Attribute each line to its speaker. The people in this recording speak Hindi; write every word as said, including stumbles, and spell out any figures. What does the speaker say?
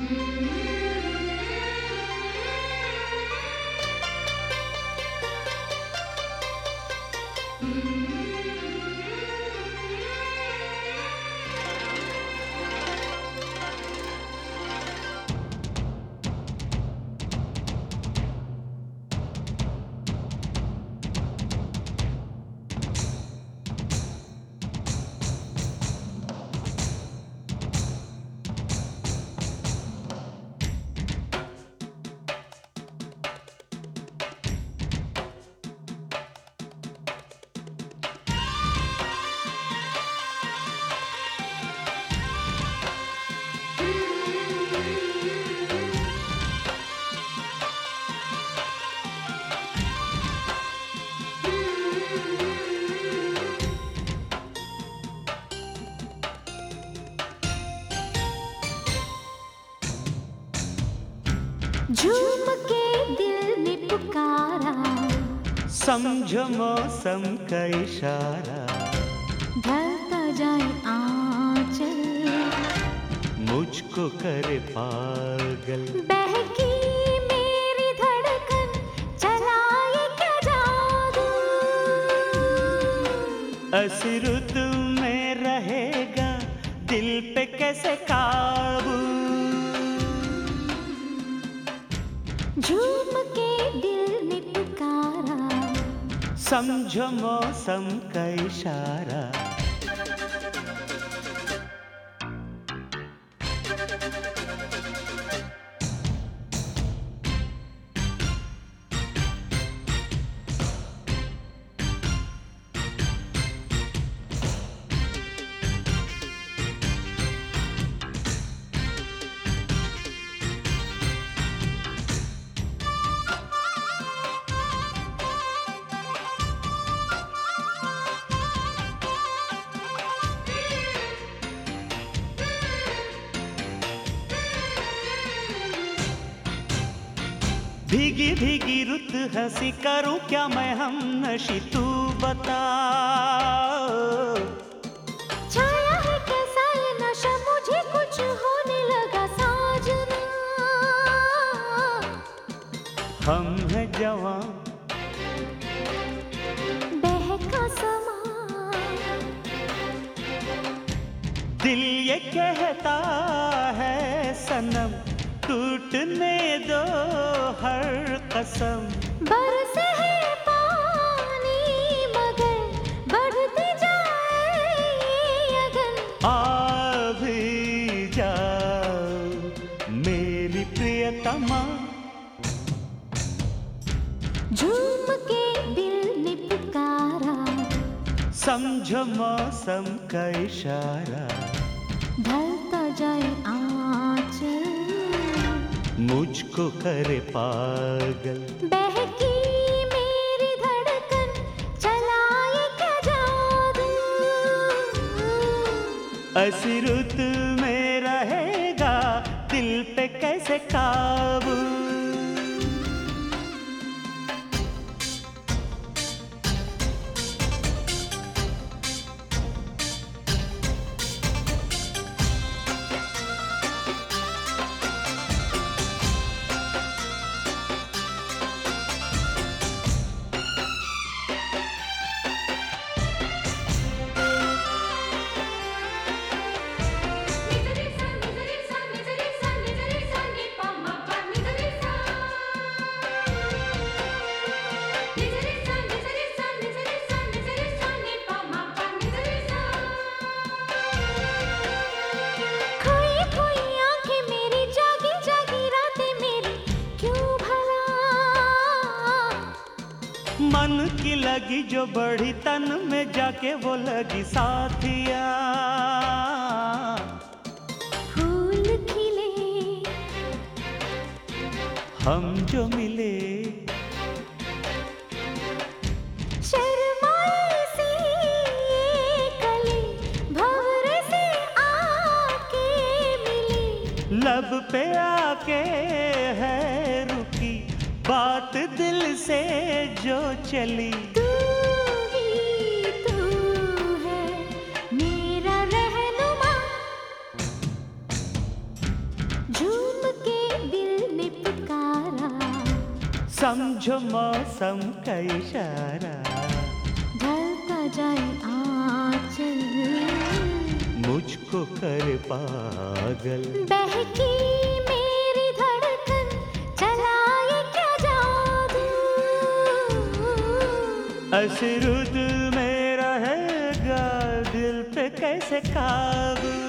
Speaker 1: झूम के दिल ने पुकारा,
Speaker 2: समझो मौसम का इशारा।
Speaker 1: ढलता जाए आंचल,
Speaker 2: मुझको करे पागल।
Speaker 1: बहकी मेरी धड़कन, चलाए क्या जादू।
Speaker 2: ऐसी रुतु में रहेगा दिल पे कैसे काबू।
Speaker 1: झूम के दिल ने पुकारा,
Speaker 2: समझो मौसम का इशारा। भीगी भीगी रुत हंसी करूं क्या मैं हम नशी, तू बता।
Speaker 1: छाया है कैसा ये नशा, मुझे कुछ होने लगा साजना।
Speaker 2: हम हैं जवां,
Speaker 1: बहका समा,
Speaker 2: दिल ये कहता है सनम, टूटने दो हर कसम।
Speaker 1: बरसे है पानी मगर बढ़ती जाए ये अगन।
Speaker 2: आ भी जाओ मेरी प्रियतमा।
Speaker 1: झूम के दिल ने पुकारा,
Speaker 2: समझो मौसम का इशारा।
Speaker 1: ढलता जाए आंचल,
Speaker 2: मुझको करे पागल।
Speaker 1: बहकी मेरी धड़कन, चलाए क्या जादू।
Speaker 2: ऐसी रुत में रहेगा दिल पे कैसे काबू। मन की लगी जो बढ़ी तन में जाके वो लगी साथिया।
Speaker 1: फूल खिले
Speaker 2: हम जो मिले,
Speaker 1: शर्माई सी ये कली भंवरे से आके मिली।
Speaker 2: लब पे आके है रुकी बात दिल से जो चली।
Speaker 1: तू ही तू है मेरा रहनुमा, झूम के दिल ने पुकारा,
Speaker 2: समझो मौसम का इशारा,
Speaker 1: ढलता जाए आंचल,
Speaker 2: मुझको कर पागल।
Speaker 1: बहकी मेरी धड़कन, चलाए क्या जादू,
Speaker 2: अशरुद में रहेगा दिल पे कैसे काबू।